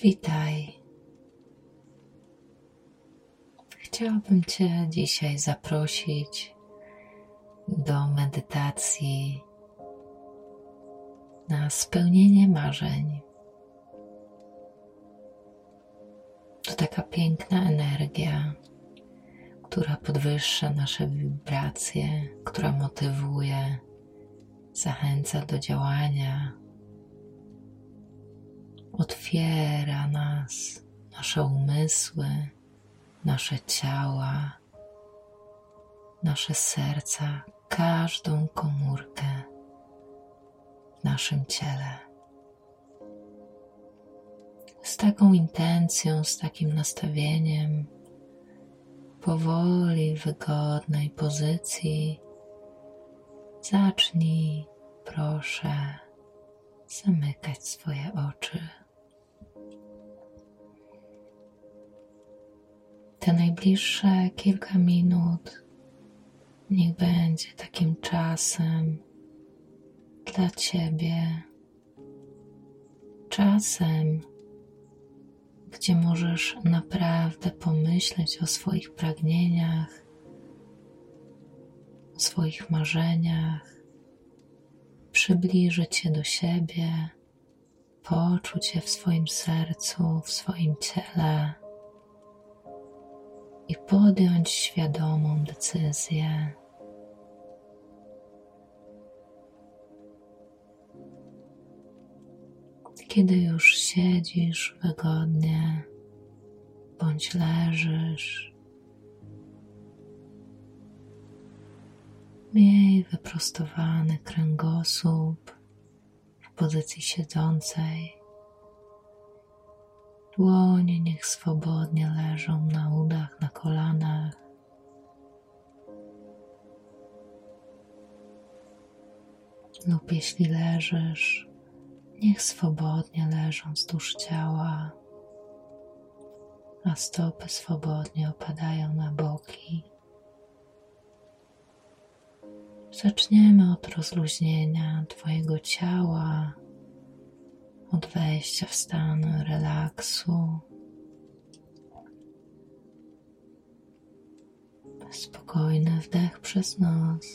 Witaj. Chciałabym Cię dzisiaj zaprosić do medytacji na spełnienie marzeń. To taka piękna energia, która podwyższa nasze wibracje, która motywuje, zachęca do działania, otwiera nas, nasze umysły, nasze ciała, nasze serca, każdą komórkę w naszym ciele. Z taką intencją, z takim nastawieniem, powoli, w wygodnej pozycji, zacznij, proszę, zamykać swoje oczy. Te najbliższe kilka minut niech będzie takim czasem dla Ciebie, czasem, gdzie możesz naprawdę pomyśleć o swoich pragnieniach, o swoich marzeniach, przybliżyć się do siebie, poczuć je w swoim sercu, w swoim ciele i podjąć świadomą decyzję. Kiedy już siedzisz wygodnie bądź leżysz, miej wyprostowany kręgosłup w pozycji siedzącej. Dłonie niech swobodnie leżą na udach, na kolanach. Lub jeśli leżysz, niech swobodnie leżą wzdłuż ciała, a stopy swobodnie opadają na boki. Zaczniemy od rozluźnienia Twojego ciała, od wejścia w stan relaksu. Spokojny wdech przez nos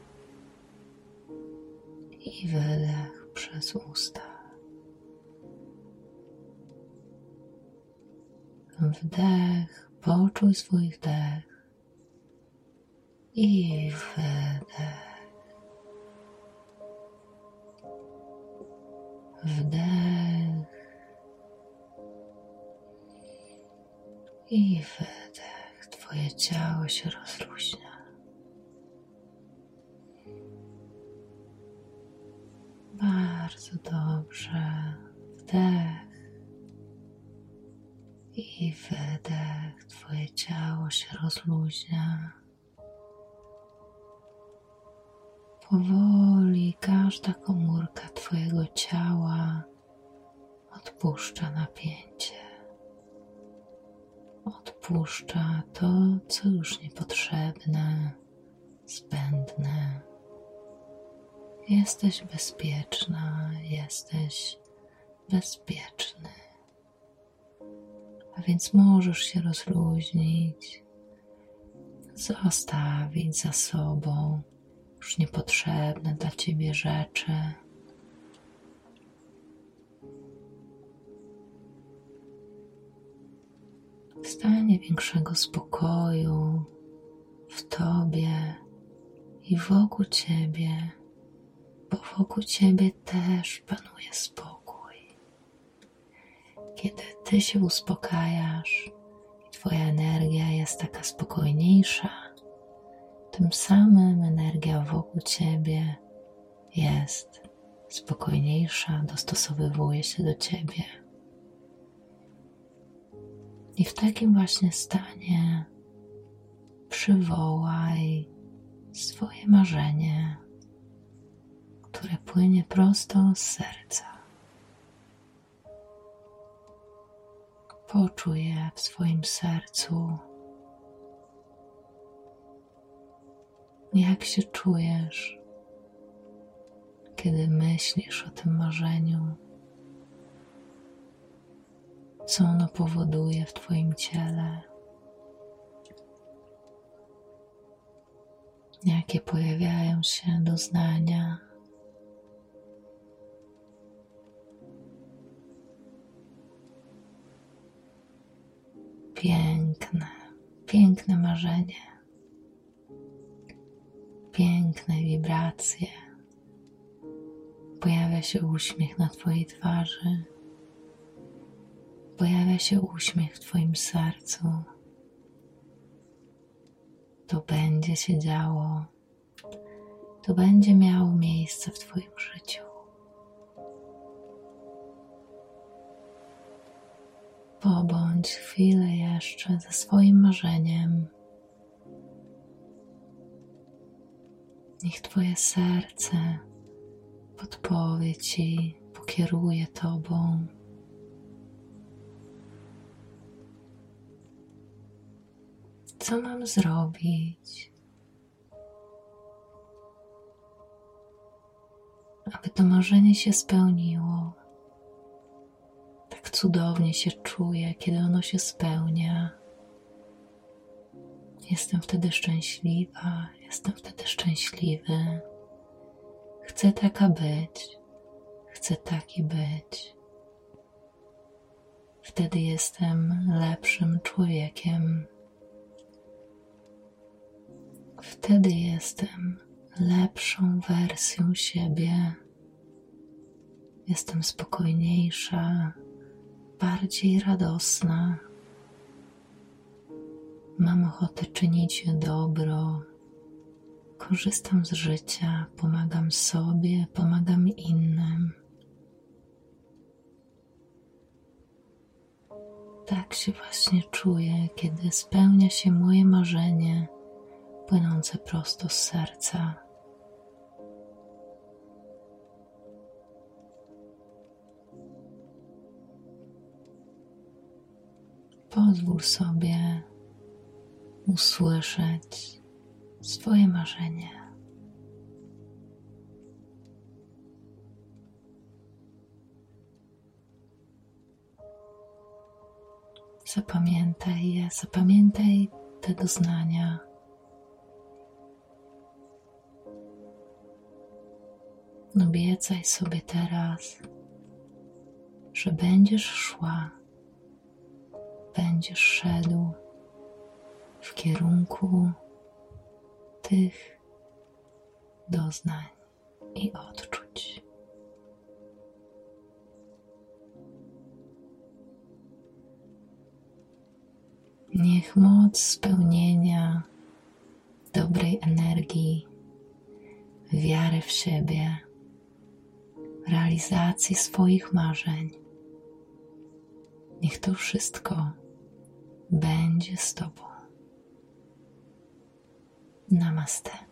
i wydech przez usta. Wdech, poczuj swój wdech i wydech. Wdech i wydech. Twoje ciało się rozluźnia. Bardzo dobrze. Wdech i wydech. Twoje ciało się rozluźnia. Powoli każda komórka Twojego ciała odpuszcza napięcie. Odpuszcza to, co już niepotrzebne, zbędne. Jesteś bezpieczna, jesteś bezpieczny. A więc możesz się rozluźnić, zostawić za sobą już niepotrzebne dla Ciebie rzeczy. W stanie większego spokoju w Tobie i wokół Ciebie, bo wokół Ciebie też panuje spokój. Kiedy Ty się uspokajasz i Twoja energia jest taka spokojniejsza, tym samym energia wokół Ciebie jest spokojniejsza, dostosowywuje się do Ciebie. I w takim właśnie stanie przywołaj swoje marzenie, które płynie prosto z serca. Poczuj je w swoim sercu. Jak się czujesz, kiedy myślisz o tym marzeniu? co ono powoduje w Twoim ciele, jakie pojawiają się doznania. Piękne marzenie, piękne wibracje. Pojawia się uśmiech na Twojej twarzy, pojawia się uśmiech w Twoim sercu. To będzie się działo, to będzie miało miejsce w Twoim życiu. Pobądź chwilę jeszcze ze swoim marzeniem. Niech Twoje serce podpowie Ci, pokieruje Tobą. Co mam zrobić, aby to marzenie się spełniło? Tak cudownie się czuję, kiedy ono się spełnia. Jestem wtedy szczęśliwa, jestem wtedy szczęśliwy. Chcę taka być, chcę taki być. Wtedy jestem lepszym człowiekiem. Wtedy jestem lepszą wersją siebie. Jestem spokojniejsza, bardziej radosna. Mam ochotę czynić dobro. Korzystam z życia, pomagam sobie, pomagam innym. Tak się właśnie czuję, kiedy spełnia się moje marzenie płynące prosto z serca. Pozwól sobie usłyszeć swoje marzenie. Zapamiętaj je, zapamiętaj te doznania. Obiecaj sobie teraz, że będziesz szła, będziesz szedł w kierunku tych doznań i odczuć. Niech moc spełnienia, dobrej energii, wiary w siebie, realizacji swoich marzeń, niech to wszystko będzie z Tobą. Namaste.